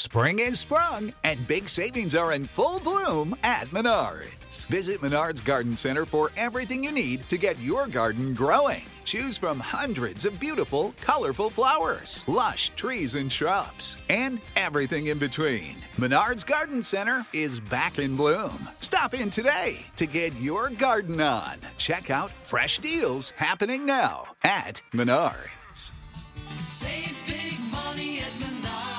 Spring is sprung, and big savings are in full bloom at Menards. Visit Menards Garden Center for everything you need to get your garden growing. Choose from hundreds of beautiful, colorful flowers, lush trees and shrubs, and everything in between. Menards Garden Center is back in bloom. Stop in today to get your garden on. Check out fresh deals happening now at Menards. Save big money at Menards.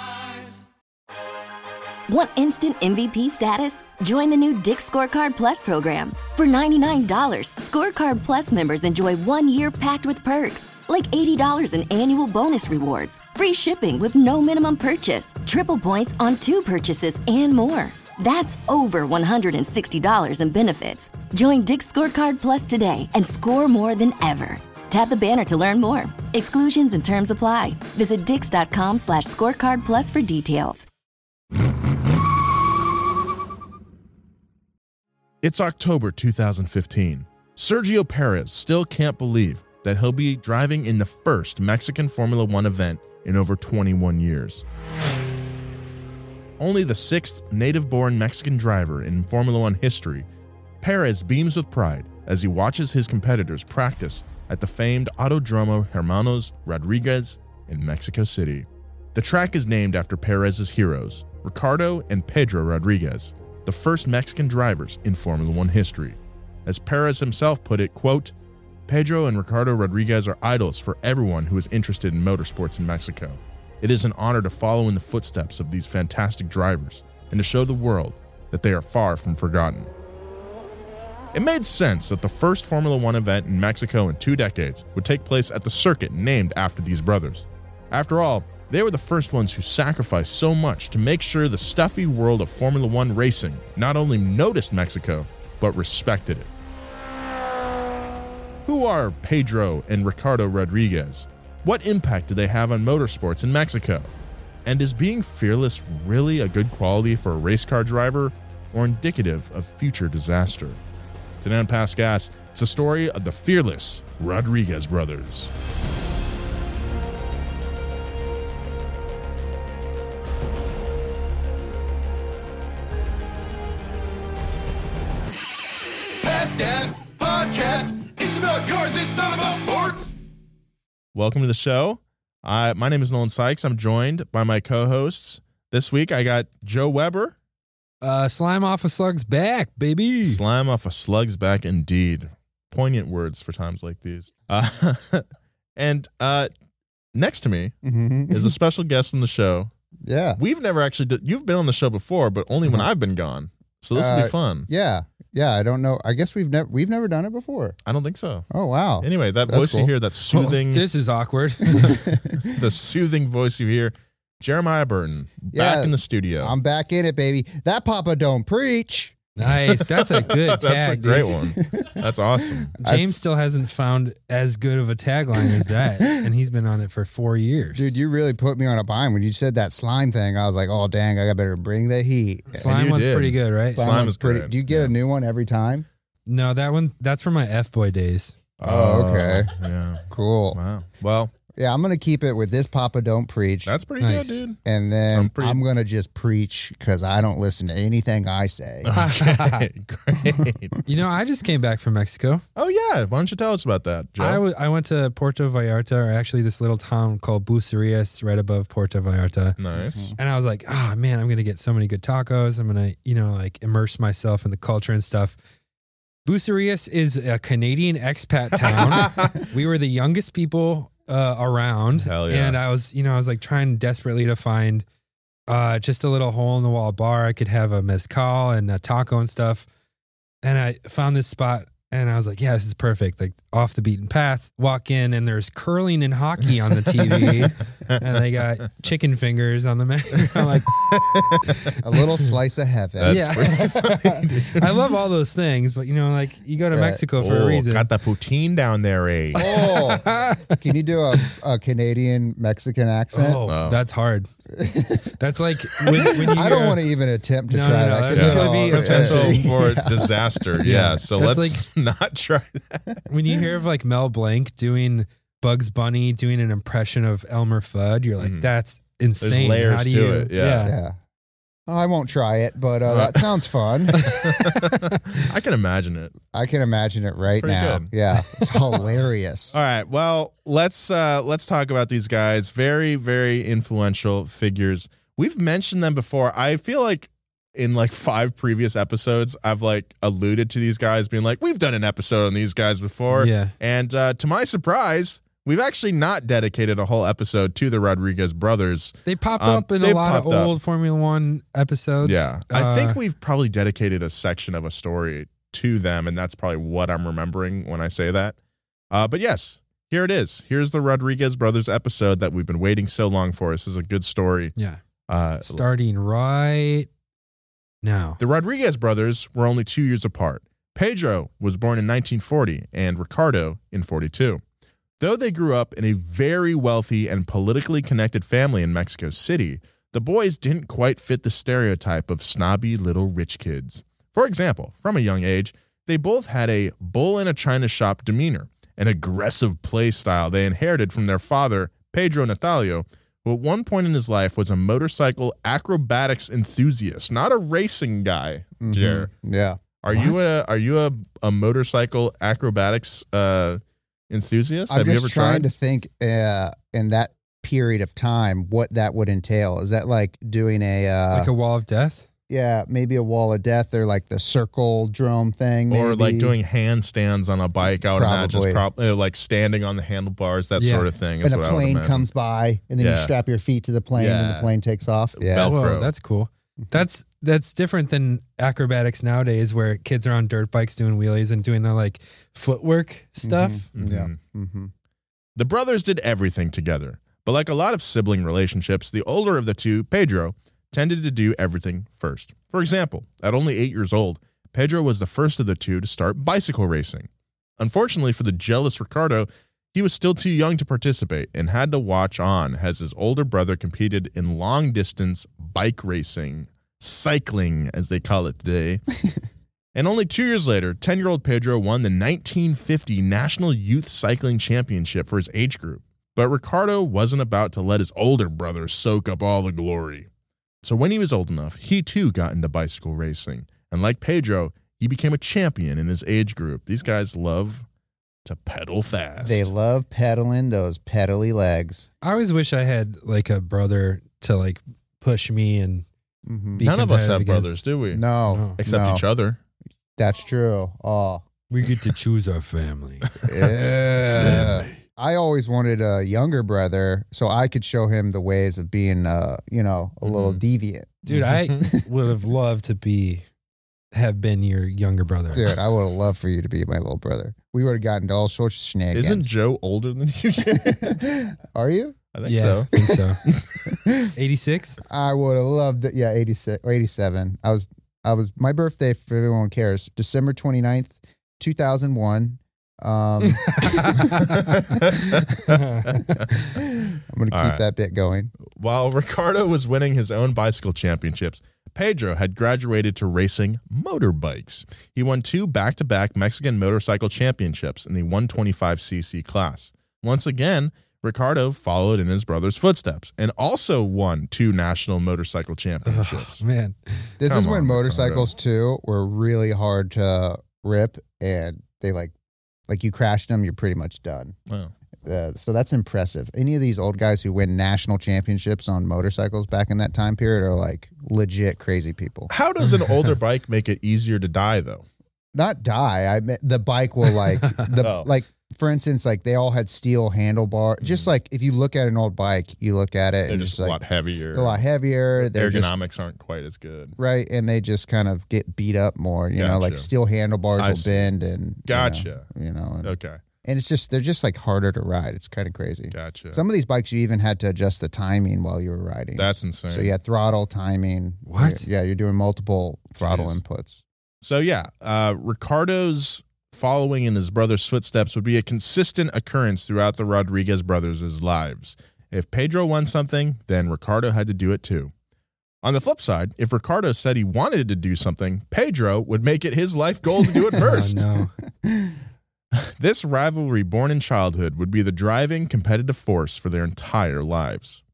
Want instant MVP status? Join the new Dick's Scorecard Plus program. For $99, Scorecard Plus members enjoy 1 year packed with perks, like $80 in annual bonus rewards, free shipping with no minimum purchase, triple points on 2 purchases, and more. That's over $160 in benefits. Join Dick's Scorecard Plus today and score more than ever. Tap the banner to learn more. Exclusions and terms apply. Visit dix.com/scorecard plus for details. It's October 2015. Sergio Perez still can't believe that he'll be driving in the first Mexican Formula One event in over 21 years. Only the 6th native-born Mexican driver in Formula One history, Perez beams with pride as he watches his competitors practice at the famed Autodromo Hermanos Rodriguez in Mexico City. The track is named after Perez's heroes, Ricardo and Pedro Rodriguez, the first Mexican drivers in Formula One history. As Perez himself put it, quote, "Pedro and Ricardo Rodriguez are idols for everyone who is interested in motorsports in Mexico. It is an honor to follow in the footsteps of these fantastic drivers and to show the world that they are far from forgotten." It made sense that the first Formula One event in Mexico in 2 decades would take place at the circuit named after these brothers. After all, they were the first ones who sacrificed so much to make sure the stuffy world of Formula One racing not only noticed Mexico, but respected it. Who are Pedro and Ricardo Rodriguez? What impact do they have on motorsports in Mexico? And is being fearless really a good quality for a race car driver or indicative of future disaster? Today on Past Gas, it's the story of the fearless Rodriguez brothers. Past Gas Podcast. It's about cars, it's not about sports. Welcome to the show. My name is Nolan Sykes. I'm joined by my co-hosts. This week, I got Joe Weber. Slime off a slug's back, baby. Slime off a slug's back, indeed. Poignant words for times like these. And next to me is a special guest on the show. Yeah. We've never actually you've been on the show before, but only when I've been gone. So this will be fun. Yeah. Yeah, I don't know. I guess we've never done it before. I don't think so. Oh, wow. Anyway, that That's voice cool. you hear, that soothing, This is awkward. the soothing voice you hear, Jeremiah Burton, back in the studio. I'm back in it, baby. That Papa don't preach. Nice. That's a good That's a tag. great dude. one. That's awesome. James still hasn't found as good of a tagline as that, and he's been on it for 4 years. Dude, you really put me on a bind. When you said that slime thing, I was like, oh, dang, I better bring the heat. Slime you one's did. pretty good, right? Slime was is great. Do you get a new one every time? No, that's from my F-boy days. Oh, okay. Yeah. Cool. Wow. Well, Yeah, I'm going to keep it with this Papa don't preach. that's pretty Nice. good, dude. And then I'm I'm going to just preach because I don't listen to anything I say. Okay, great. You know, I just came back from Mexico. Oh, yeah. Why don't you tell us about that, Joe? I went to Puerto Vallarta, or actually this little town called Bucerias right above Puerto Vallarta. Nice. And I was like, oh man, I'm going to get so many good tacos. I'm going to, like immerse myself in the culture and stuff. Bucerias is a Canadian expat town. We were the youngest people around. Hell yeah. And I was like trying desperately to find just a little hole in the wall bar. I could have a mezcal and a taco and stuff. And I found this spot and I was like, yeah, this is perfect. Like off the beaten path. Walk in and there's curling and hockey on the TV. And they got chicken fingers on the menu. I'm like, A little slice of heaven. That's I love all those things, but like you go to Mexico for a reason. Got the poutine down there, eh? Oh, can you do a Canadian Mexican accent? Oh. That's hard. That's like when you I don't want to even attempt to No, try no, that. no, 'cause that's it's gonna all be Potential offensive. for disaster. Yeah. So That's let's not try that. when you hear of like Mel Blanc doing Bugs Bunny doing an impression of Elmer Fudd, you're like, that's insane. layers How do to you, it, yeah. Yeah. I won't try it, but that sounds fun. I can imagine it. I can imagine it right pretty now. good. Yeah, it's hilarious. All right. Well, let's talk about these guys. Very, very influential figures. We've mentioned them before. I feel like in like 5 previous episodes, I've like alluded to these guys being like, we've done an episode on these guys before. Yeah. And to my surprise, we've actually not dedicated a whole episode to the Rodriguez brothers. They pop up in a lot of old Formula One episodes. Yeah. I think we've probably dedicated a section of a story to them, and that's probably what I'm remembering when I say that. But yes, here it is. Here's the Rodriguez brothers episode that we've been waiting so long for. This is a good story. Yeah. Starting right now. The Rodriguez brothers were only 2 years apart. Pedro was born in 1940 and Ricardo in 42. Though they grew up in a very wealthy and politically connected family in Mexico City, the boys didn't quite fit the stereotype of snobby little rich kids. For example, from a young age, they both had a bull in a china shop demeanor, an aggressive play style they inherited from their father, Pedro Natalio, who at one point in his life was a motorcycle acrobatics enthusiast, not a racing guy, Jer. Yeah. Are you a motorcycle acrobatics enthusiast? I'm Have you just ever trying tried? to think in that period of time what that would entail. Is that like doing Like a wall of death? yeah, maybe a wall of death or like the circle drum thing, Or like maybe? doing handstands on a bike, I would imagine, Probably. like standing on the handlebars, that Yeah. sort of thing. Is and what a I would plane imagine. comes by and then Yeah. you strap your feet to the plane and Yeah. the plane takes off. Yeah. Velcro. Whoa, that's cool. That's different than acrobatics nowadays where kids are on dirt bikes doing wheelies and doing the like footwork stuff. Yeah. Mm-hmm. The brothers did everything together, but like a lot of sibling relationships, the older of the two, Pedro, tended to do everything first. For example, at only 8 years old, Pedro was the first of the two to start bicycle racing. Unfortunately for the jealous Ricardo, he was still too young to participate and had to watch on as his older brother competed in long-distance bike racing, cycling as they call it today. And only 2 years later, 10-year-old Pedro won the 1950 National Youth Cycling Championship for his age group. But Ricardo wasn't about to let his older brother soak up all the glory. So when he was old enough, he too got into bicycle racing. And like Pedro, he became a champion in his age group. These guys love to pedal fast. They love pedaling those pedally legs. I always wish I had like a brother to like push me and be None of us have competitive brothers, against. do we? No. Except no. each other. That's true. Oh. We get to choose our family. Yeah. I always wanted a younger brother so I could show him the ways of being, a little deviant. Dude, I would have loved to have been your younger brother. Dude, I would have loved for you to be my little brother. We would have gotten into all sorts of shenanigans. Isn't Joe older than you? Are you? I think Yeah, so. I think so. 86? I would have loved it. Yeah, 86 or 87. I was my birthday, if everyone cares, December 29th, 2001. I'm going to keep that bit going. While Ricardo was winning his own bicycle championships, Pedro had graduated to racing motorbikes. He won 2 back-to-back Mexican motorcycle championships in the 125cc class. Once again, Ricardo followed in his brother's footsteps and also won 2 national motorcycle championships. Man. This Come is when on, motorcycles too were really hard to rip, and they like you crashed them, you're pretty much done. Wow. So that's impressive. Any of these old guys who win national championships on motorcycles back in that time period are like legit crazy people. How does an older bike make it easier to die, though? Not die. I mean, the bike will like Oh. like for instance, like they all had steel handlebar. Just like if you look at an old bike, you look at it They're and just it's a like lot heavier. they're a lot heavier. They're just Ergonomics aren't quite as good. right, and they just kind of get beat up more. You know, like Gotcha. steel handlebars I will see. bend and Gotcha. You know, and, Okay. and it's just they're just like harder to ride. It's kind of crazy. Gotcha. Some of these bikes you even had to adjust the timing while you were riding. That's insane. so you had throttle timing. What? Yeah, you're doing multiple throttle Jeez. inputs. So yeah, Ricardo's following in his brother's footsteps would be a consistent occurrence throughout the Rodriguez brothers' lives. If Pedro won something, then Ricardo had to do it too. On the flip side, if Ricardo said he wanted to do something, Pedro would make it his life goal to do it first. Oh, no. This rivalry born in childhood would be the driving competitive force for their entire lives.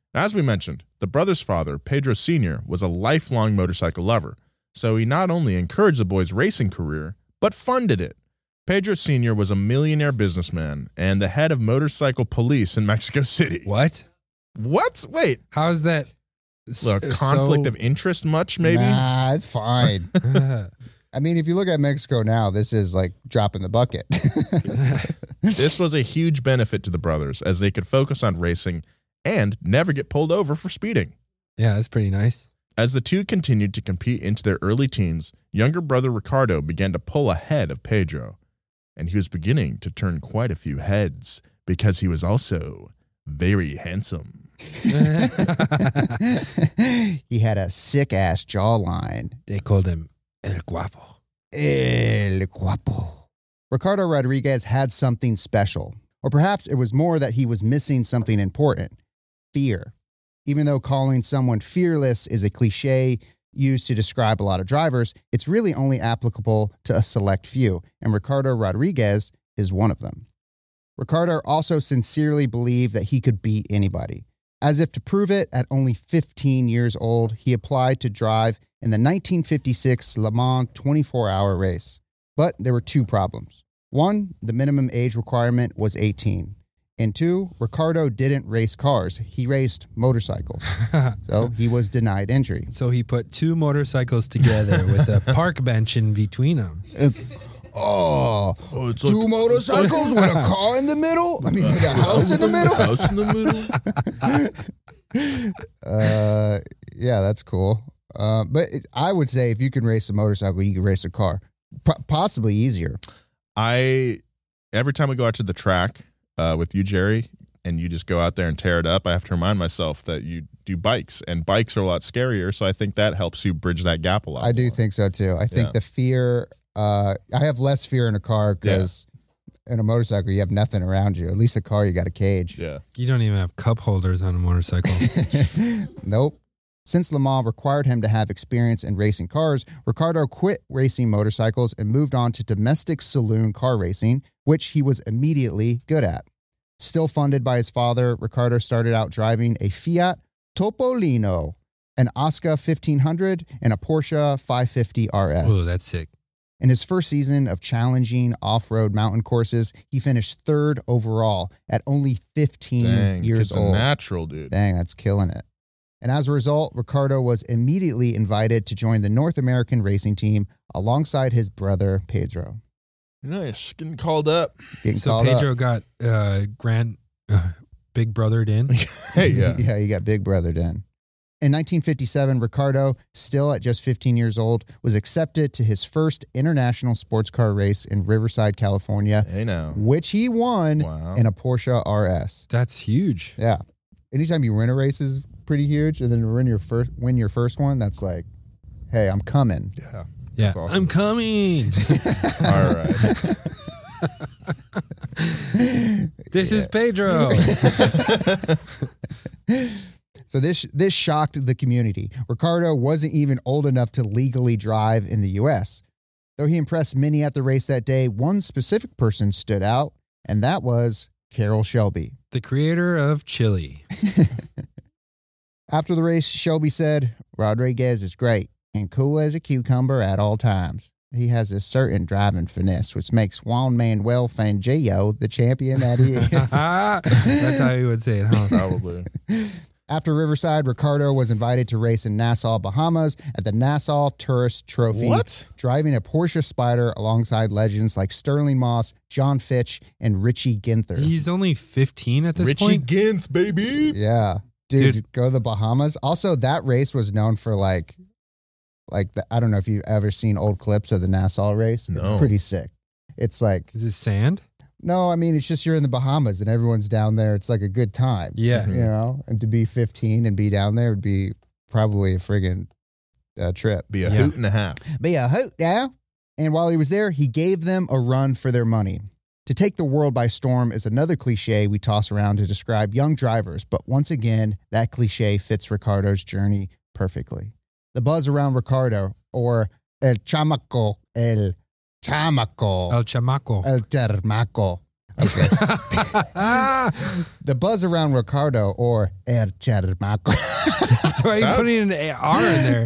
As we mentioned, the brother's father, Pedro Sr., was a lifelong motorcycle lover, so he not only encouraged the boy's racing career, but funded it. Pedro Sr. was a millionaire businessman and the head of motorcycle police in Mexico City. What? What? Wait. How is that? Look, conflict of interest much, maybe? Nah, it's fine. I mean, if you look at Mexico now, this is like dropping the bucket. This was a huge benefit to the brothers as they could focus on racing and never get pulled over for speeding. Yeah, that's pretty nice. As the two continued to compete into their early teens, younger brother Ricardo began to pull ahead of Pedro, and he was beginning to turn quite a few heads because he was also very handsome. He had a sick-ass jawline. They called him El Guapo. El Guapo. Ricardo Rodriguez had something special, or perhaps it was more that he was missing something important: fear. Even though calling someone fearless is a cliche used to describe a lot of drivers, it's really only applicable to a select few, and Ricardo Rodriguez is one of them. Ricardo also sincerely believed that he could beat anybody. As if to prove it, at only 15 years old, he applied to drive in the 1956 Le Mans 24-hour race. But there were two problems. One, the minimum age requirement was 18. And two, Ricardo didn't race cars. He raced motorcycles. So he was denied entry. So he put two motorcycles together with a park bench in between them. It's Two motorcycles with a car in the middle? I mean, with a house in the middle? House in the middle? Yeah, that's cool. But I would say if you can race a motorcycle, you can race a car. Possibly easier. Every time we go out to the track with you, Jerry, and you just go out there and tear it up, I have to remind myself that you do bikes, and bikes are a lot scarier, so I think that helps you bridge that gap a lot I do more. think so, too. I think the fear... I have less fear in a car because in a motorcycle, you have nothing around you. At least a car, you got a cage. Yeah. You don't even have cup holders on a motorcycle. Nope. Since Le Mans required him to have experience in racing cars, Ricardo quit racing motorcycles and moved on to domestic saloon car racing, which he was immediately good at. Still funded by his father, Ricardo started out driving a Fiat Topolino, an Oscar 1500, and a Porsche 550 RS. Oh, that's sick. In his first season of challenging off-road mountain courses, he finished third overall at only 15 years old. It's a natural, dude. Dang, that's killing it. And as a result, Ricardo was immediately invited to join the North American racing team alongside his brother, Pedro. Nice. Getting called up. So Pedro got big brothered in. Hey, yeah. Yeah, he got big brothered in. In 1957, Ricardo, still at just 15 years old, was accepted to his first international sports car race in Riverside, California, Hey, now. which he won in a Porsche RS. That's huge. Yeah. Anytime you win a race is pretty huge, and then to win your first one, that's like, hey, I'm coming. Yeah. Yeah. That's awesome. I'm coming. All right. This is Pedro. So this shocked the community. Ricardo wasn't even old enough to legally drive in the U.S. Though he impressed many at the race that day, one specific person stood out, and that was Carroll Shelby. The creator of chili. After the race, Shelby said, "Rodriguez is great and cool as a cucumber at all times. He has a certain driving finesse, which makes Juan Manuel Fangio the champion that he is." That's how you would say it, huh? Probably. After Riverside, Ricardo was invited to race in Nassau, Bahamas at the Nassau Tourist Trophy. What? Driving a Porsche Spyder alongside legends like Sterling Moss, John Fitch, and Richie Ginther. He's only 15 at this Richie point. Ginth, baby. Yeah. Dude, go to the Bahamas. Also, that race was known for I don't know if you've ever seen old clips of the Nassau race. No. It's pretty sick. It's like, Is it sand? no, I mean, it's just you're in the Bahamas and everyone's down there. It's like a good time. Yeah. You know, and to be 15 and be down there would be probably a friggin' trip. Be a Yeah. hoot and a half. Be a hoot, yeah. And while he was there, he gave them a run for their money. To take the world by storm is another cliche we toss around to describe young drivers, but once again, that cliche fits Ricardo's journey perfectly. The buzz around Ricardo, or El Chamaco, El Chamaco, El Chamaco. El Termaco, The buzz around Ricardo, or El Chamaco, Why are you putting an R in there?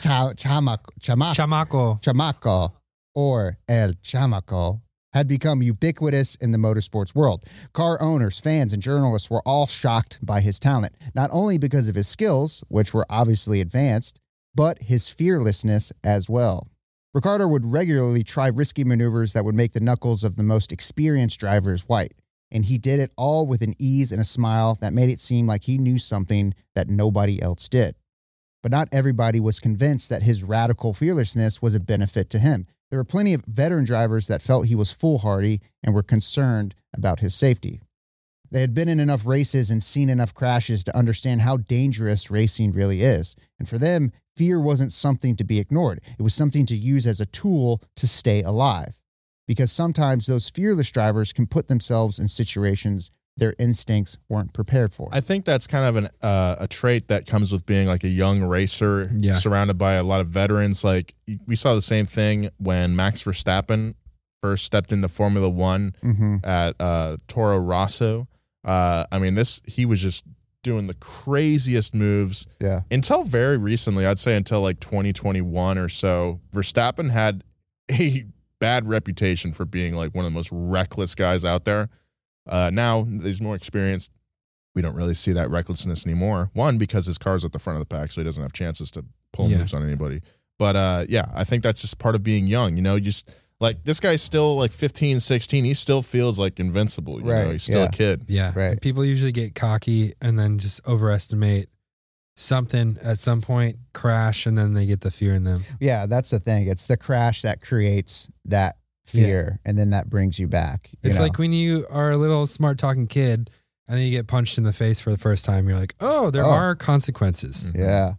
Chamaco, or El Chamaco, had become ubiquitous in the motorsports world. Car owners, fans, and journalists were all shocked by his talent, not only because of his skills, which were obviously advanced, but his fearlessness as well. Ricardo would regularly try risky maneuvers that would make the knuckles of the most experienced drivers white, and he did it all with an ease and a smile that made it seem like he knew something that nobody else did. But not everybody was convinced that his radical fearlessness was a benefit to him. There were plenty of veteran drivers that felt he was foolhardy and were concerned about his safety. They had been in enough races and seen enough crashes to understand how dangerous racing really is. And for them, fear wasn't something to be ignored. It was something to use as a tool to stay alive. Because sometimes those fearless drivers can put themselves in situations their instincts weren't prepared for. I think that's kind of a trait that comes with being like a young racer surrounded by a lot of veterans. Like we saw the same thing when Max Verstappen first stepped into Formula One at Toro Rosso. I mean, he was just doing the craziest moves. Yeah. Until very recently, I'd say until like 2021 or so, Verstappen had a bad reputation for being like one of the most reckless guys out there. Now he's more experienced. We don't really see that recklessness anymore. One, because his car's at the front of the pack, so he doesn't have chances to pull moves on anybody. But I think that's just part of being young. You know, just like this guy's still like 15, 16. He still feels like invincible. You know, he's still a kid. Yeah. Right. And people usually get cocky and then just overestimate something at some point, crash, and then they get the fear in them. Yeah, that's the thing. It's the crash that creates that fear, and then that brings you back. It's like when you are a little smart talking kid and then you get punched in the face for the first time. You're like, oh, there are consequences. Yeah.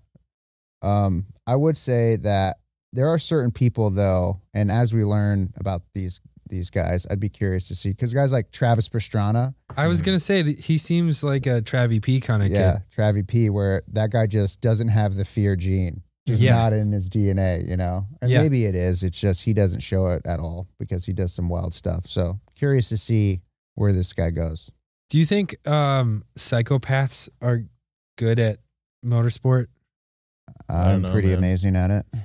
I would say that there are certain people, though, and as we learn about these guys, I'd be curious to see, because guys like Travis Pastrana. I was going to say that he seems like a Travie P kind of kid. Yeah, Travie P, where that guy just doesn't have the fear gene. Just not in his DNA, you know? And maybe it is. It's just he doesn't show it at all because he does some wild stuff. So curious to see where this guy goes. Do you think psychopaths are good at motorsport? I'm pretty amazing at it.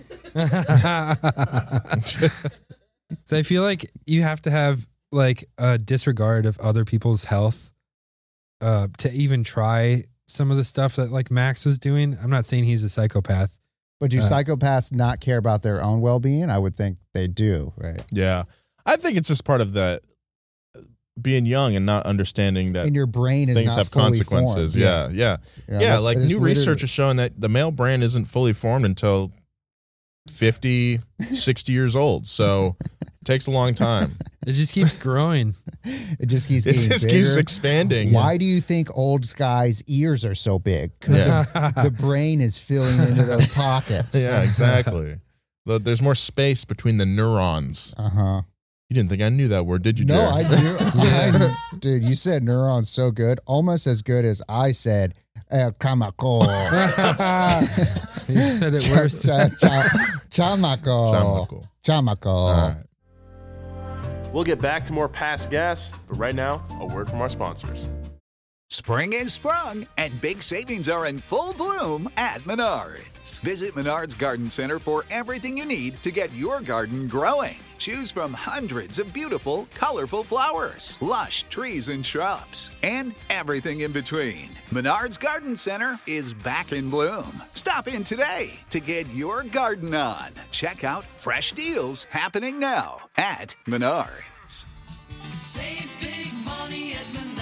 So I feel like you have to have like a disregard of other people's health to even try some of the stuff that like Max was doing. I'm not saying he's a psychopath. But do psychopaths not care about their own well-being? I would think they do, right? Yeah. I think it's just part of that being young and not understing that and your brain is things not have fully consequences. Formed. Yeah. Like new research is showing that the male brain isn't fully formed until 50, 60 years old. So it takes a long time. It just keeps growing. It just keeps getting bigger. Keeps expanding. Why do you think old guys' ears are so big? Because the brain is filling into those pockets. Yeah, exactly. There's more space between the neurons. Uh-huh. You didn't think I knew that word, did you, No, Jared? I knew. Dude, you said neurons so good. Almost as good as I said, Chamaco. You said it worse. Chamaco. All right. We'll get back to more past gas, but right now, a word from our sponsors. Spring is sprung, and big savings are in full bloom at Menards. Visit Menards Garden Center for everything you need to get your garden growing. Choose from hundreds of beautiful, colorful flowers, lush trees and shrubs, and everything in between. Menards Garden Center is back in bloom. Stop in today to get your garden on. Check out fresh deals happening now at Menards. Save big money at Menards.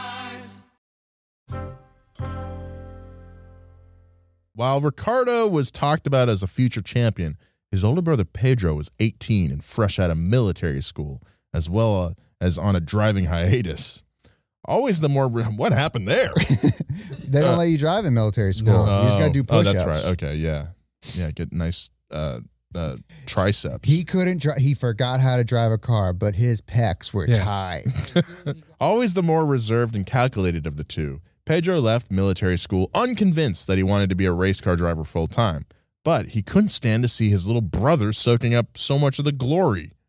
While Ricardo was talked about as a future champion, his older brother Pedro was 18 and fresh out of military school, as well as on a driving hiatus. Always the more... What happened there? They don't let you drive in military school. You just got to do push-ups. Oh, that's right. Okay, yeah. Yeah, get nice triceps. He couldn't drive. He forgot how to drive a car, but his pecs were tight. Always the more reserved and calculated of the two, Pedro left military school unconvinced that he wanted to be a race car driver full time, but he couldn't stand to see his little brother soaking up so much of the glory.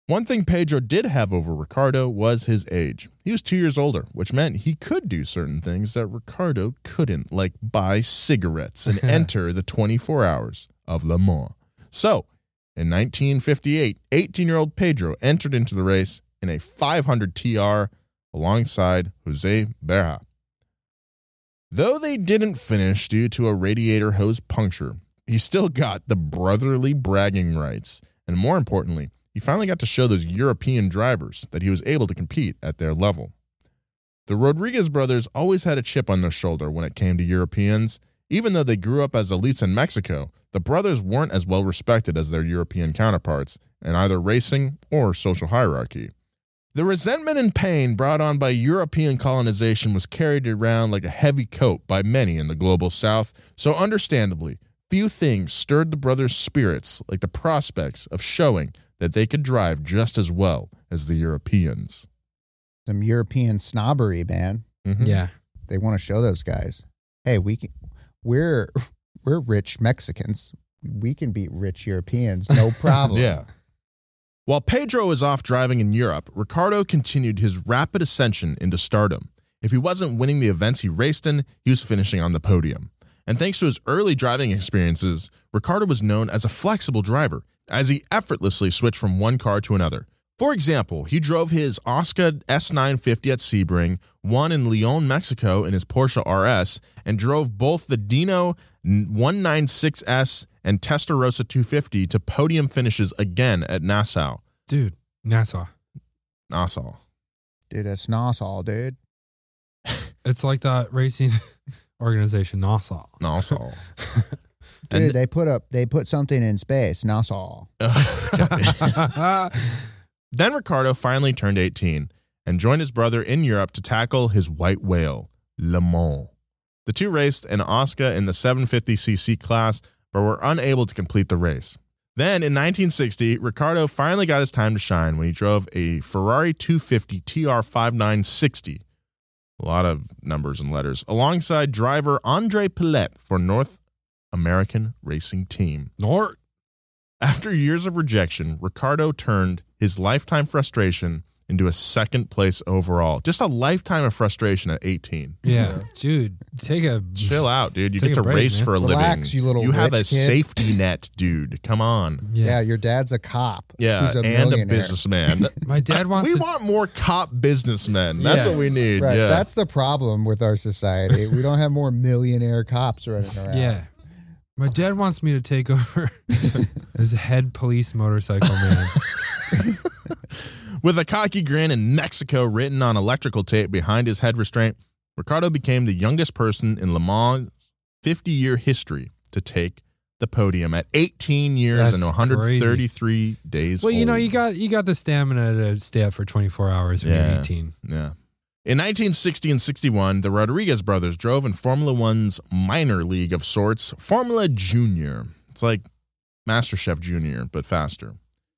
One thing Pedro did have over Ricardo was his age. He was 2 years older, which meant he could do certain things that Ricardo couldn't, like buy cigarettes and enter the 24 hours of Le Mans. So, in 1958, 18-year-old Pedro entered into the race in a 500 TR alongside Jose Berra. Though they didn't finish due to a radiator hose puncture, he still got the brotherly bragging rights, and more importantly, he finally got to show those European drivers that he was able to compete at their level. The Rodriguez brothers always had a chip on their shoulder when it came to Europeans. Even though they grew up as elites in Mexico, the brothers weren't as well respected as their European counterparts in either racing or social hierarchy. The resentment and pain brought on by European colonization was carried around like a heavy coat by many in the global South, so understandably, few things stirred the brothers' spirits like the prospects of showing that they could drive just as well as the Europeans. Some European snobbery, man. Mm-hmm. Yeah. They want to show those guys, hey, we're rich Mexicans. We can beat rich Europeans, no problem. Yeah. While Pedro was off driving in Europe, Ricardo continued his rapid ascension into stardom. If he wasn't winning the events he raced in, he was finishing on the podium. And thanks to his early driving experiences, Ricardo was known as a flexible driver, as he effortlessly switched from one car to another. For example, he drove his Oscar S950 at Sebring, won in Leon, Mexico in his Porsche RS, and drove both the Dino 196S and Testarossa 250 to podium finishes again at Nassau. Dude, Nassau. Dude, that's Nassau, dude. It's like that racing organization, Nassau. Dude, they put something in space, Nassau. Then Ricardo finally turned 18 and joined his brother in Europe to tackle his white whale, Le Mans. The two raced an Oscar in the 750cc class, but were unable to complete the race. Then, in 1960, Ricardo finally got his time to shine when he drove a Ferrari 250 TR5960, a lot of numbers and letters, alongside driver Andre Pillet for North American Racing Team. Nort. After years of rejection, Ricardo turned his lifetime frustration into a second place overall. Just a lifetime of frustration at 18. Yeah. Dude, chill out, dude. You Take get a to break, race man. for a Relax, living. you have a rich kid. safety net, dude. Come on. Yeah, your dad's a cop. Yeah, who's a and a millionaire. businessman. My dad wants We to... want more cop businessmen. That's Yeah. what we need. Right, Yeah. that's the problem with our society. We don't have more millionaire cops running around. Yeah. My dad wants me to take over as head police motorcycle man. With a cocky grin and Mexico written on electrical tape behind his head restraint, Ricardo became the youngest person in Le Mans' 50-year history to take the podium at 18 years That's and 133 days Well, you know, old. you got the stamina to stay up for 24 hours when you're 18. Yeah. In 1960 and 61, the Rodriguez brothers drove in Formula One's minor league of sorts, Formula Junior. It's like MasterChef Junior, but faster.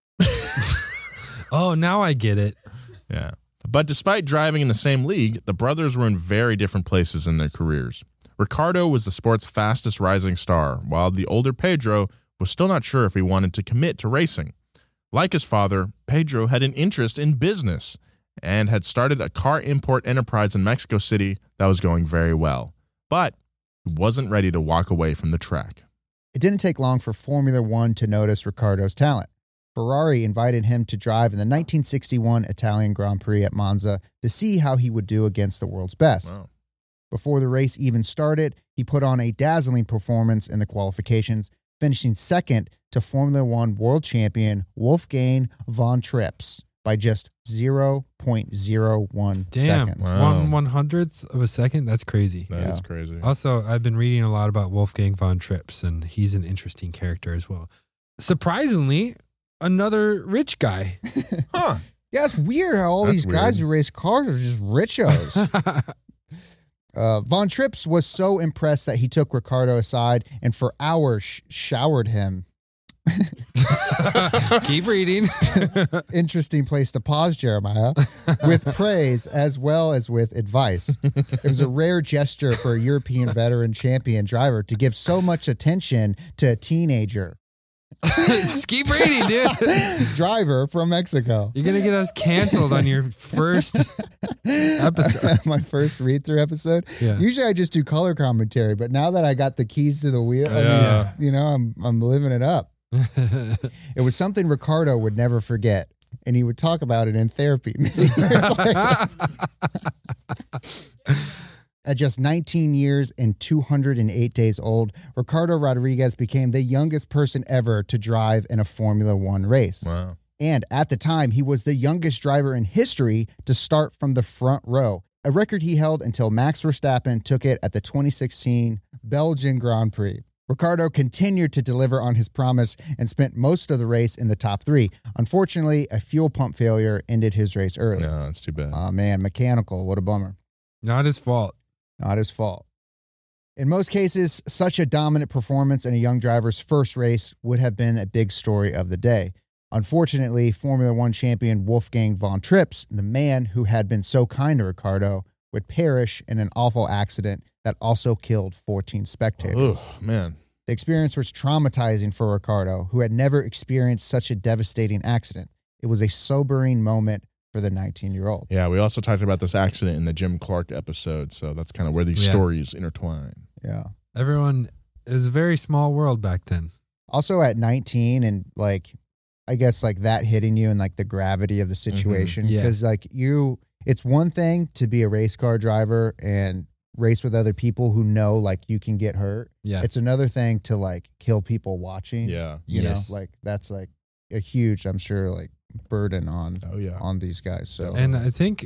Oh, now I get it. Yeah. But despite driving in the same league, the brothers were in very different places in their careers. Ricardo was the sport's fastest rising star, while the older Pedro was still not sure if he wanted to commit to racing. Like his father, Pedro had an interest in business and had started a car import enterprise in Mexico City that was going very well. But he wasn't ready to walk away from the track. It didn't take long for Formula One to notice Ricardo's talent. Ferrari invited him to drive in the 1961 Italian Grand Prix at Monza to see how he would do against the world's best. Wow. Before the race even started, he put on a dazzling performance in the qualifications, finishing second to Formula One world champion Wolfgang von Trips by just 0.01 Damn. seconds. Wow. 1/100th of a second? That's crazy. That is Yeah. crazy. Also, I've been reading a lot about Wolfgang von Trips, and he's an interesting character as well. Surprisingly, another rich guy. Huh. Yeah, it's weird how all That's these guys weird. who race cars are just richos. Von Trips was so impressed that he took Ricardo aside and for hours showered him. Keep reading. Interesting place to pause, Jeremiah, with praise as well as with advice. It was a rare gesture for a European veteran champion driver to give so much attention to a teenager. Keep reading, dude. Driver from Mexico. You're going to get us canceled on your first episode. My first read-through episode. Yeah. Usually I just do color commentary, but now that I got the keys to the wheel, I mean, Yeah. I'm living it up. It was something Ricardo would never forget, and he would talk about it in therapy. At just 19 years and 208 days old, Ricardo Rodriguez became the youngest person ever to drive in a Formula One race. Wow. And at the time, he was the youngest driver in history to start from the front row, a record he held until Max Verstappen took it at the 2016 Belgian Grand Prix. Ricardo continued to deliver on his promise and spent most of the race in the top three. Unfortunately, a fuel pump failure ended his race early. Yeah, that's too bad. Oh, man, mechanical. What a bummer. Not his fault. Not his fault. In most cases, such a dominant performance in a young driver's first race would have been a big story of the day. Unfortunately, Formula One champion Wolfgang von Trips, the man who had been so kind to Ricardo, would perish in an awful accident that also killed 14 spectators. Oh, man. The experience was traumatizing for Ricardo, who had never experienced such a devastating accident. It was a sobering moment for the 19-year-old. Yeah, we also talked about this accident in the Jim Clark episode, so that's kind of where these stories intertwine. Yeah. Everyone, it was a very small world back then. Also at 19 and like, I guess like that hitting you and like the gravity of the situation. Yeah. Because like it's one thing to be a race car driver and race with other people who know like you can get hurt. Yeah. It's another thing to like kill people watching. Yeah. You Yes. know, like that's like a huge, I'm sure, like burden on yeah. on these guys. So And I think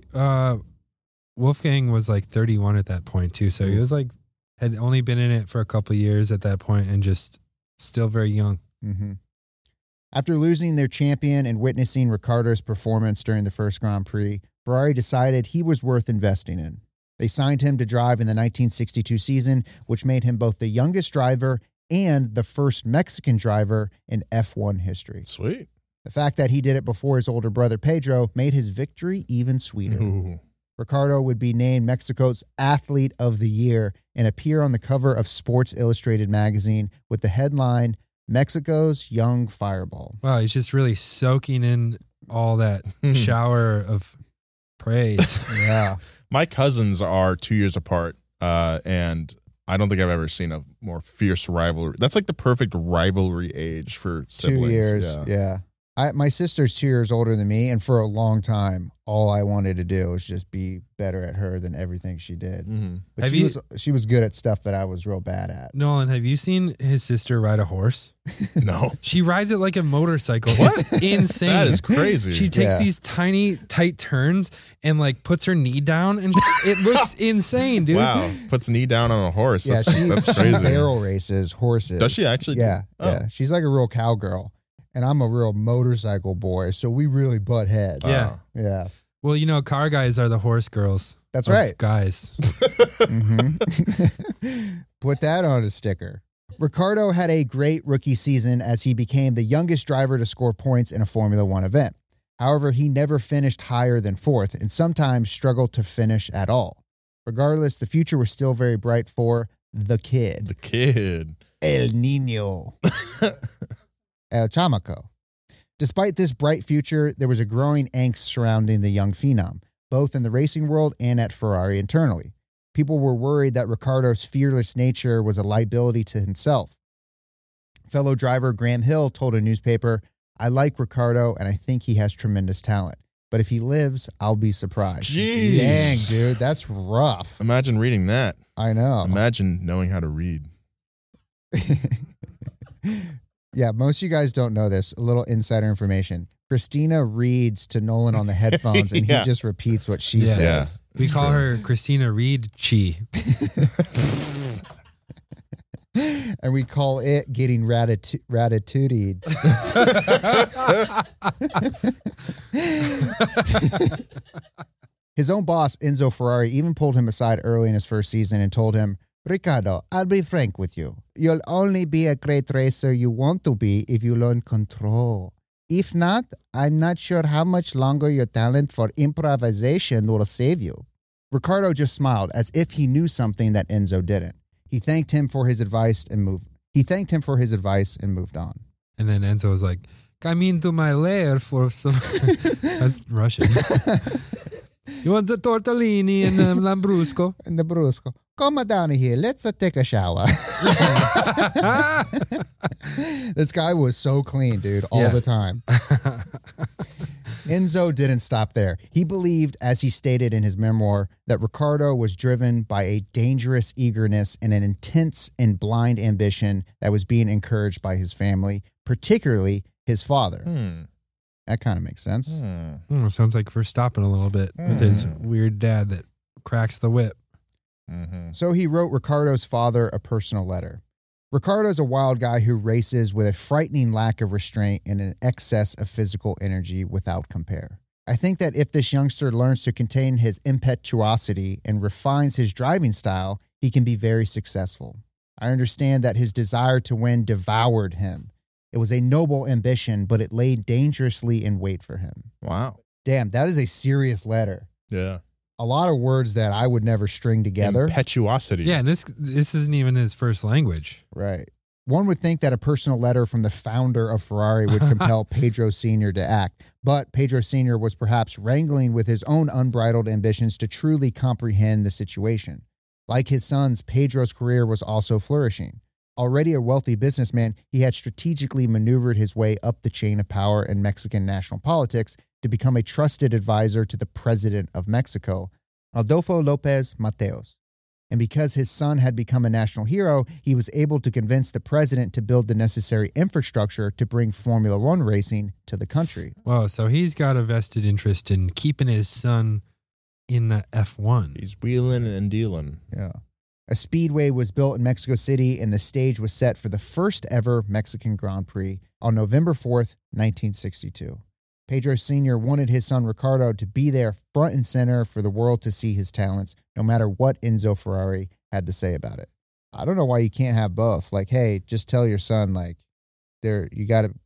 Wolfgang was like 31 at that point too. So he was like, had only been in it for a couple of years at that point and just still very young. Mm-hmm. After losing their champion and witnessing Ricciardo's performance during the first Grand Prix, Ferrari decided he was worth investing in. They signed him to drive in the 1962 season, which made him both the youngest driver and the first Mexican driver in F1 history. Sweet. The fact that he did it before his older brother Pedro made his victory even sweeter. Ooh. Ricardo would be named Mexico's Athlete of the Year and appear on the cover of Sports Illustrated magazine with the headline, Mexico's Young Fireball. Wow, he's just really soaking in all that shower of praise. Yeah. My cousins are 2 years apart, and I don't think I've ever seen a more fierce rivalry. That's like the perfect rivalry age for siblings. 2 years, yeah. My sister's 2 years older than me, and for a long time, all I wanted to do was just be better at her than everything she did. Mm-hmm. But she was good at stuff that I was real bad at. Nolan, have you seen his sister ride a horse? No. She rides it like a motorcycle. It's insane. That is crazy. She takes Yeah. these tiny, tight turns and like puts her knee down, and it looks insane, dude. Wow. Puts knee down on a horse. Yeah, That's she crazy. barrel races horses. Does she actually? Yeah, Oh. yeah. She's like a real cowgirl, and I'm a real motorcycle boy, so we really butt heads. Yeah. Yeah. Well, you know, car guys are the horse girls. That's of right. Guys. Mhm. Put that on a sticker. Ricardo had a great rookie season as he became the youngest driver to score points in a Formula One event. However, he never finished higher than fourth and sometimes struggled to finish at all. Regardless, the future was still very bright for the kid. The kid. El Niño. El Chamaco. Despite this bright future, there was a growing angst surrounding the young phenom, both in the racing world and at Ferrari internally. People were worried that Ricardo's fearless nature was a liability to himself. Fellow driver Graham Hill told a newspaper, "I like Ricardo and I think he has tremendous talent. But if he lives, I'll be surprised." Jeez. Dang, dude, that's rough. Imagine reading that. I know. Imagine knowing how to read. Yeah, most of you guys don't know this. A little insider information. Christina reads to Nolan on the headphones, and Yeah. he just repeats what she Yeah. says. Yeah. We call her Christina Reed Chi. And we call it getting ratatouille'd. His own boss, Enzo Ferrari, even pulled him aside early in his first season and told him, "Ricardo, I'll be frank with you. You'll only be a great racer you want to be if you learn control. If not, I'm not sure how much longer your talent for improvisation will save you." Ricardo just smiled as if he knew something that Enzo didn't. He thanked him for his advice and moved on. And then Enzo was like, come into my lair for some. That's Russian. You want the tortellini and the lambrusco? And the brusco. Come down here. Let's take a shower. This guy was so clean, dude, all the time. Enzo didn't stop there. He believed, as he stated in his memoir, that Ricardo was driven by a dangerous eagerness and an intense and blind ambition that was being encouraged by his family, particularly his father. That kind of makes sense. Sounds like Verstappen a little bit with his weird dad that cracks the whip. So he wrote Ricardo's father a personal letter. Ricardo's a wild guy who races with a frightening lack of restraint and an excess of physical energy without compare. I think that if this youngster learns to contain his impetuosity and refines his driving style, he can be very successful. I understand that his desire to win devoured him. It was a noble ambition, but it lay dangerously in wait for him. Wow. Damn, that is a serious letter. Yeah. A lot of words that I would never string together. Impetuosity. Yeah, and this isn't even his first language. Right. One would think that a personal letter from the founder of Ferrari would compel Pedro Sr. to act, but Pedro Sr. was perhaps wrangling with his own unbridled ambitions to truly comprehend the situation. Like his sons, Pedro's career was also flourishing. Already a wealthy businessman, he had strategically maneuvered his way up the chain of power in Mexican national politics to become a trusted advisor to the president of Mexico, Adolfo López Mateos. And because his son had become a national hero, he was able to convince the president to build the necessary infrastructure to bring Formula One racing to the country. Whoa, so he's got a vested interest in keeping his son in F1. He's wheeling and dealing. Yeah. A speedway was built in Mexico City, and the stage was set for the first ever Mexican Grand Prix on November 4th, 1962. Pedro Sr. wanted his son Ricardo to be there front and center for the world to see his talents, no matter what Enzo Ferrari had to say about it. I don't know why you can't have both. Like, hey, just tell your son, like, you got to,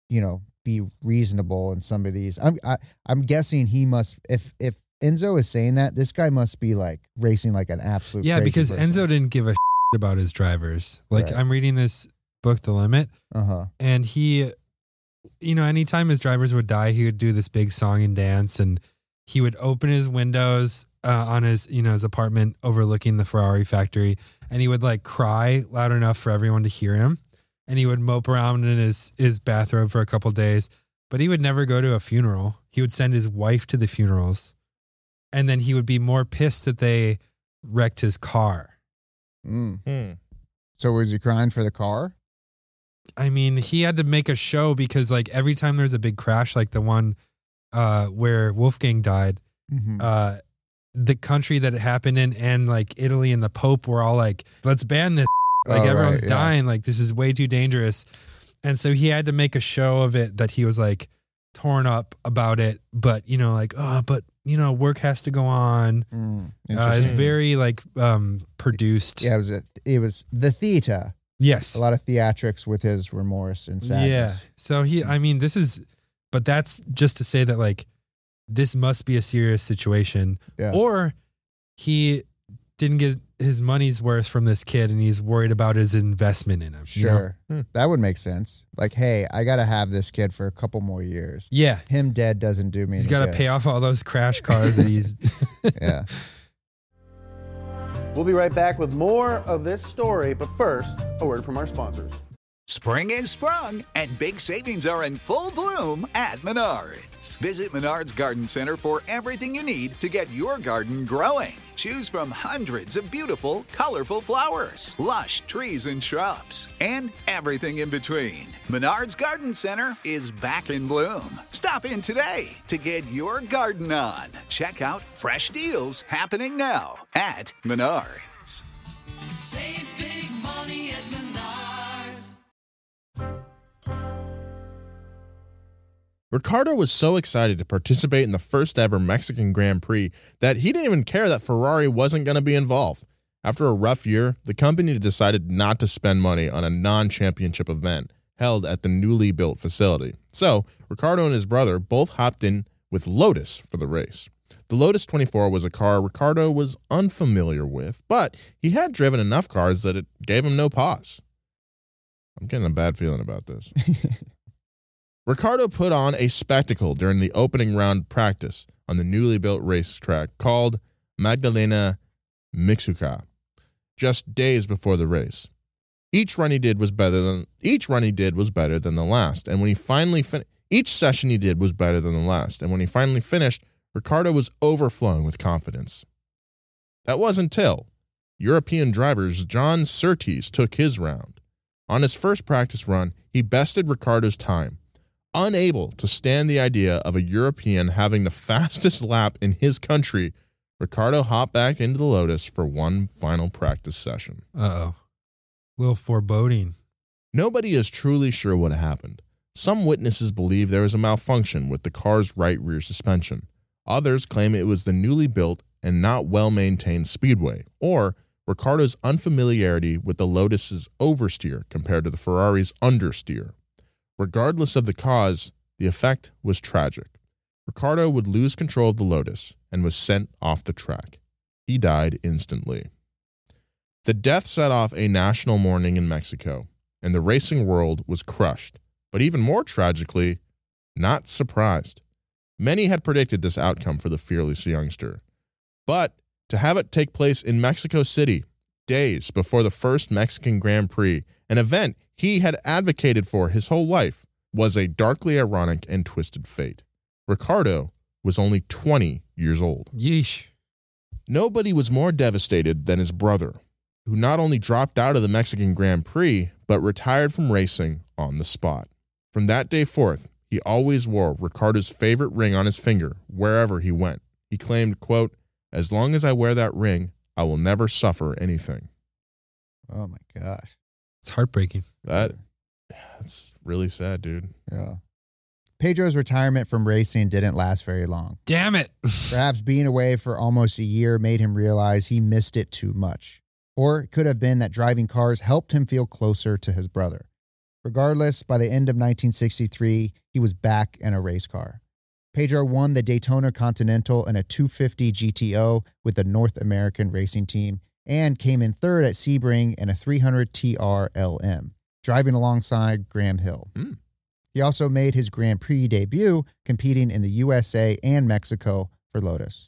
be reasonable in some of these. I'm guessing he must, if Enzo is saying that, this guy must be like racing like an absolute crazy because person. Enzo didn't give a shit about his drivers. Like, Right. I'm reading this book, The Limit, and he, anytime his drivers would die, he would do this big song and dance, and he would open his windows on his, his apartment overlooking the Ferrari factory, and he would like cry loud enough for everyone to hear him, and he would mope around in his bathrobe for a couple days, but he would never go to a funeral. He would send his wife to the funerals, and then he would be more pissed that they wrecked his car. So was he crying for the car? I mean, he had to make a show because like every time there's a big crash, like the one where Wolfgang died, the country that it happened in and like Italy and the Pope were all like, let's ban this. Like everyone's dying. Like this is way too dangerous. And so he had to make a show of it that he was like torn up about it. But, work has to go on. It's very like produced. Yeah, it was the theater. Yes. A lot of theatrics with his remorse and sadness. Yeah. So but that's just to say that like, this must be a serious situation. Yeah. Or he didn't get his money's worth from this kid and he's worried about his investment in him. Sure. That would make sense. Like, hey, I got to have this kid for a couple more years. Yeah. Him dead doesn't do me He's any got to good. pay off all those crash cars that he's... Yeah. We'll be right back with more of this story, but first, a word from our sponsors. Spring is sprung, and big savings are in full bloom at Menards. Visit Menards Garden Center for everything you need to get your garden growing. Choose from hundreds of beautiful, colorful flowers, lush trees and shrubs, and everything in between. Menards Garden Center is back in bloom. Stop in today to get your garden on. Check out fresh deals happening now at Menards. Save big money at Menards. Ricardo was so excited to participate in the first ever Mexican Grand Prix that he didn't even care that Ferrari wasn't going to be involved. After a rough year, the company decided not to spend money on a non-championship event held at the newly built facility. So, Ricardo and his brother both hopped in with Lotus for the race. The Lotus 24 was a car Ricardo was unfamiliar with, but he had driven enough cars that it gave him no pause. I'm getting a bad feeling about this. Ricciardo put on a spectacle during the opening round practice on the newly built racetrack called Magdalena Mixhuca, just days before the race. Each run he did was better than the last, and when he finally each session he did was better than the last, and when he finally finished, Ricciardo was overflowing with confidence. That wasn't until European drivers John Surtees took his round. On his first practice run, he bested Ricciardo's time. Unable to stand the idea of a European having the fastest lap in his country, Ricciardo hopped back into the Lotus for one final practice session. Uh-oh. Little foreboding. Nobody is truly sure what happened. Some witnesses believe there was a malfunction with the car's right rear suspension. Others claim it was the newly built and not well-maintained speedway, or Ricciardo's unfamiliarity with the Lotus's oversteer compared to the Ferrari's understeer. Regardless of the cause, the effect was tragic. Ricciardo would lose control of the Lotus and was sent off the track. He died instantly. The death set off a national mourning in Mexico, and the racing world was crushed, but even more tragically, not surprised. Many had predicted this outcome for the fearless youngster. But to have it take place in Mexico City, days before the first Mexican Grand Prix, an event he had advocated for his whole life, was a darkly ironic and twisted fate. Ricciardo was only 20 years old. Yeesh. Nobody was more devastated than his brother, who not only dropped out of the Mexican Grand Prix, but retired from racing on the spot. From that day forth, he always wore Ricciardo's favorite ring on his finger wherever he went. He claimed, quote, "As long as I wear that ring, I will never suffer anything." Oh my gosh. It's heartbreaking. That's really sad, dude. Yeah. Pedro's retirement from racing didn't last very long. Damn it. Perhaps being away for almost a year made him realize he missed it too much. Or it could have been that driving cars helped him feel closer to his brother. Regardless, by the end of 1963, he was back in a race car. Pedro won the Daytona Continental in a 250 GTO with the North American Racing Team and came in third at Sebring in a 300 TR LM, driving alongside Graham Hill. He also made his Grand Prix debut competing in the USA and Mexico for Lotus.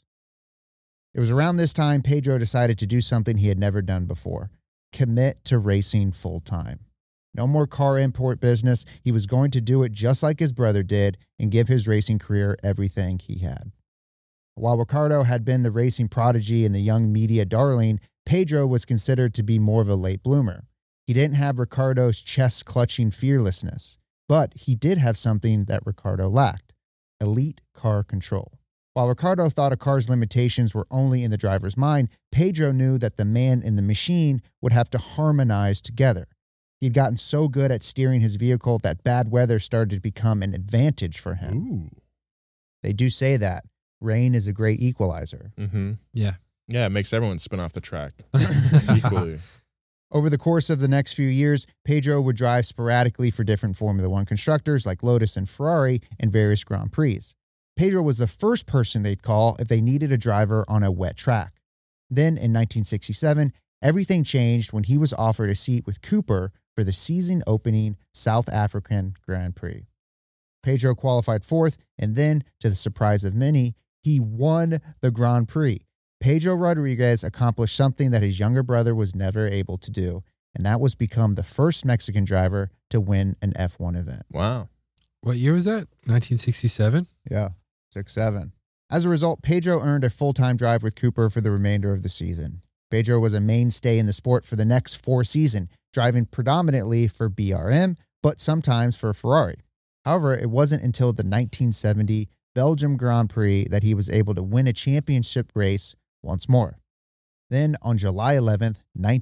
It was around this time Pedro decided to do something he had never done before: commit to racing full-time. No more car import business. He was going to do it just like his brother did and give his racing career everything he had. While Ricciardo had been the racing prodigy and the young media darling, Pedro was considered to be more of a late bloomer. He didn't have Ricciardo's chest-clutching fearlessness, but he did have something that Ricciardo lacked: elite car control. While Ricciardo thought a car's limitations were only in the driver's mind, Pedro knew that the man and the machine would have to harmonize together. He'd gotten so good at steering his vehicle that bad weather started to become an advantage for him. Ooh. They do say that rain is a great equalizer. Mm-hmm. Yeah. Yeah, it makes everyone spin off the track equally. Over the course of the next few years, Pedro would drive sporadically for different Formula One constructors like Lotus and Ferrari in various Grand Prix. Pedro was the first person they'd call if they needed a driver on a wet track. Then, in 1967, everything changed when he was offered a seat with Cooper for the season-opening South African Grand Prix. Pedro qualified fourth, and then, to the surprise of many, he won the Grand Prix. Pedro Rodriguez accomplished something that his younger brother was never able to do, and that was become the first Mexican driver to win an F1 event. Wow. What year was that? 1967? Yeah, 6-7. As a result, Pedro earned a full-time drive with Cooper for the remainder of the season. Pedro was a mainstay in the sport for the next 4 seasons, driving predominantly for BRM, but sometimes for Ferrari. However, it wasn't until the 1970 Belgium Grand Prix that he was able to win a championship race once more. Then, on July 11th,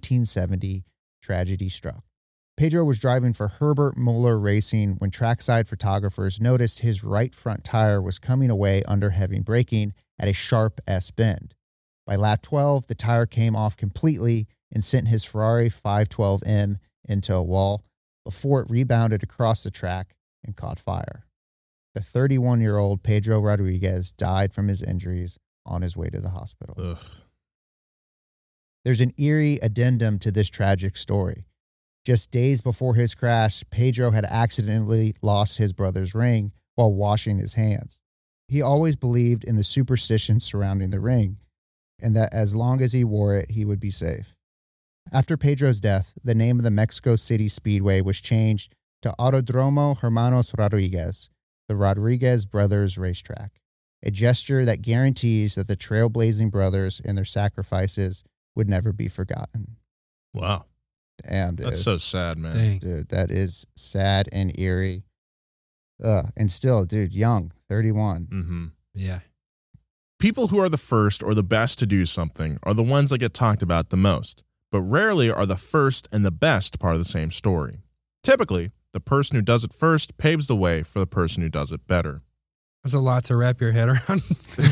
1970, tragedy struck. Pedro was driving for Herbert Muller Racing when trackside photographers noticed his right front tire was coming away under heavy braking at a sharp S-bend. By lap 12, the tire came off completely and sent his Ferrari 512M into a wall before it rebounded across the track and caught fire. The 31-year-old Pedro Rodriguez died from his injuries on his way to the hospital. Ugh. There's an eerie addendum to this tragic story. Just days before his crash, Pedro had accidentally lost his brother's ring while washing his hands. He always believed in the superstition surrounding the ring, and that as long as he wore it, he would be safe. After Pedro's death, the name of the Mexico City Speedway was changed to Autodromo Hermanos Rodriguez, the Rodriguez Brothers Racetrack, a gesture that guarantees that the trailblazing brothers and their sacrifices would never be forgotten. Wow. Damn, dude. That's so sad, man. Dang. Dude, that is sad and eerie. And still, dude, young, 31. Mm-hmm. Yeah. People who are the first or the best to do something are the ones that get talked about the most, but rarely are the first and the best part of the same story. Typically, the person who does it first paves the way for the person who does it better. That's a lot to wrap your head around.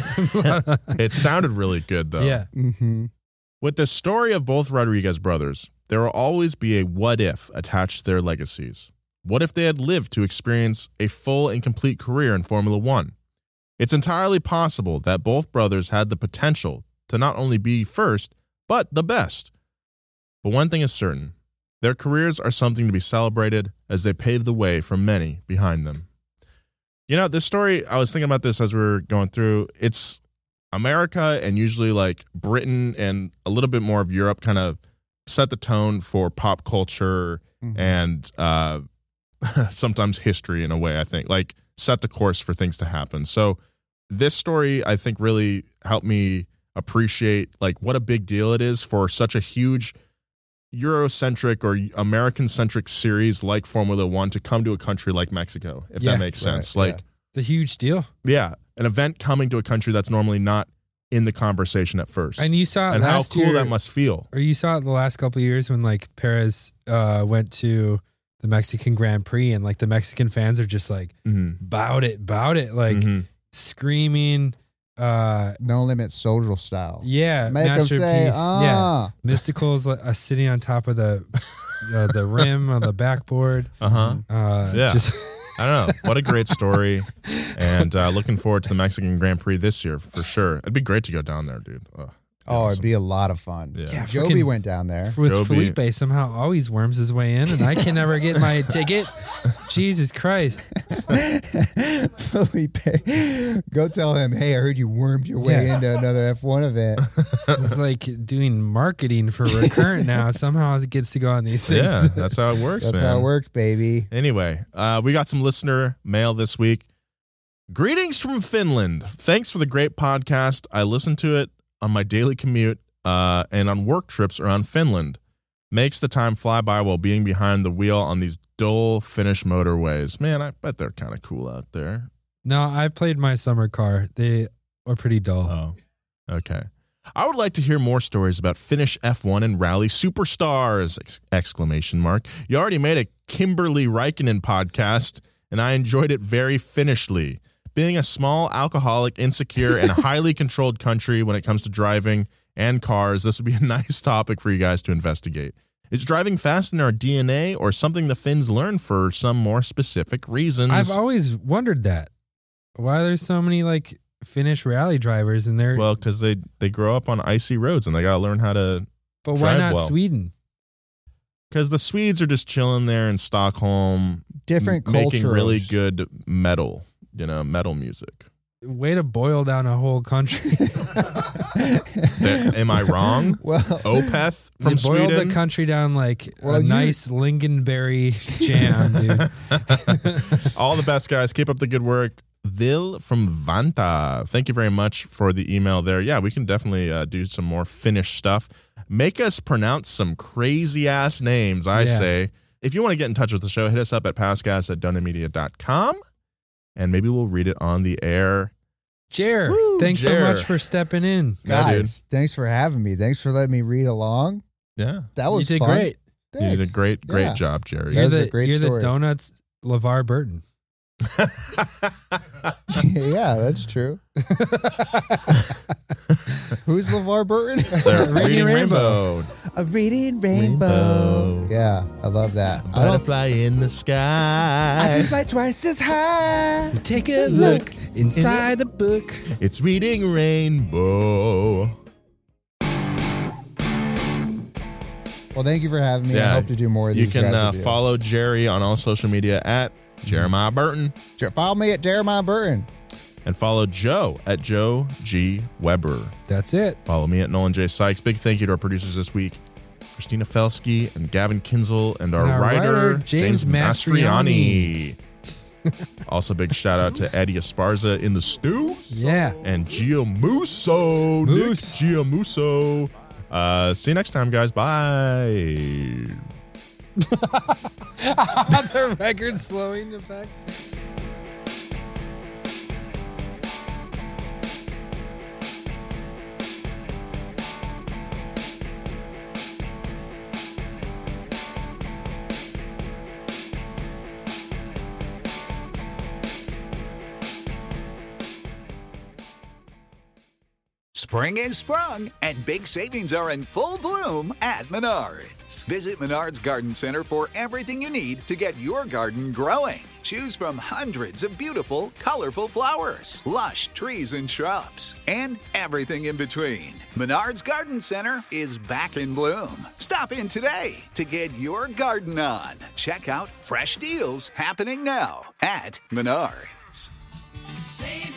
It sounded really good, though. Yeah. Mm-hmm. With the story of both Rodriguez brothers, there will always be a what if attached to their legacies. What if they had lived to experience a full and complete career in Formula One? It's entirely possible that both brothers had the potential to not only be first, but the best. But one thing is certain, their careers are something to be celebrated as they pave the way for many behind them. You know, this story, I was thinking about this as we were going through, it's America and usually like Britain and a little bit more of Europe kind of set the tone for pop culture and sometimes history in a way, I think, like set the course for things to happen. So this story, I think, really helped me appreciate like what a big deal it is for such a huge Eurocentric or American-centric series like Formula One to come to a country like Mexico, if that makes sense. Right, like, It's a huge deal. yeah, an event coming to a country that's normally not in the conversation at first. And you saw it and how last cool year, that must feel. or you saw it the last couple of years when like Perez went to the Mexican Grand Prix and like the Mexican fans are just like bout it, like screaming. No Limit Social style. Yeah, Make them Master say, P. ah. Yeah, Mystical's sitting on top of the rim on the backboard. Yeah. I don't know. What a great story. And looking forward to the Mexican Grand Prix this year for sure. It'd be great to go down there, dude. Oh, it'd be a lot of fun. Yeah. Joby freaking- went down there. With Joby. Felipe, somehow always worms his way in, and I can never get my ticket. Jesus Christ. Felipe, go tell him, hey, I heard you wormed your way into another F1 event. It's like doing marketing for Recurrent now. Somehow it gets to go on these things. Yeah, that's how it works, That's man. how it works, baby. Anyway, we got some listener mail this week. Greetings from Finland. Thanks for the great podcast. I listen to it on my daily commute and on work trips around Finland. Makes the time fly by while being behind the wheel on these dull Finnish motorways. Man, I bet they're kind of cool out there. No, I played my summer car. They are pretty dull. Oh, okay. I would like to hear more stories about Finnish F1 and rally superstars! Exclamation mark. You already made a Kimberly Räikkönen podcast, and I enjoyed it very Finnishly. Being a small, alcoholic, insecure, and highly controlled country when it comes to driving and cars, this would be a nice topic for you guys to investigate. Is driving fast in our DNA or something the Finns learn for some more specific reasons? I've always wondered that. Why there's so many like Finnish rally drivers in there. Well, because they grow up on icy roads and they got to learn how to but why drive not well. Sweden? Because the Swedes are just chilling there in Stockholm, Different making cultures. really good metal, metal music. Way to boil down a whole country. Am I wrong? Well, Opeth from They boiled Sweden. the country down like Well, a you- nice lingonberry jam, dude. All the best, guys. Keep up the good work. Vil from Vanta. Thank you very much for the email there. Yeah, we can definitely do some more Finnish stuff. Make us pronounce some crazy ass names, I Yeah. say. If you want to get in touch with the show, hit us up at passcast@donamedia.com and maybe we'll read it on the air. Jer, Woo, thanks Jer. so much for stepping in. Yeah, dude. guys, thanks for having me. Thanks for letting me read along. Yeah. That was You did fun. great. You did a Thanks. great Yeah. job, Jerry. That You're was a the great you're story. the donuts LeVar Burton. Yeah, that's true. Who's LeVar Burton? They're Reading reading Rainbow. Rainbow. A reading rainbow. Yeah, I love that. I don't. Butterfly in the I sky. can fly twice as high. Take a look inside the book. It's reading Rainbow. Well, thank you for having me. I hope to do more of you these. You can guys with follow Jerry on all social media at Jeremiah Burton. Follow me at Jeremiah Burton. And follow Joe at Joe G. Weber. That's it. Follow me at Nolan J. Sykes. Big thank you to our producers this week, Christina Felsky and Gavin Kinzel, and our writer, James Mastriani. Also, big shout out to Eddie Esparza in the stew. Yeah. And Giamuso. Nick Giamuso. See you next time, guys. Bye. The record slowing effect. Spring is sprung, and big savings are in full bloom at Menards. Visit Menards Garden Center for everything you need to get your garden growing. Choose from hundreds of beautiful, colorful flowers, lush trees and shrubs, and everything in between. Menards Garden Center is back in bloom. Stop in today to get your garden on. Check out fresh deals happening now at Menards. Save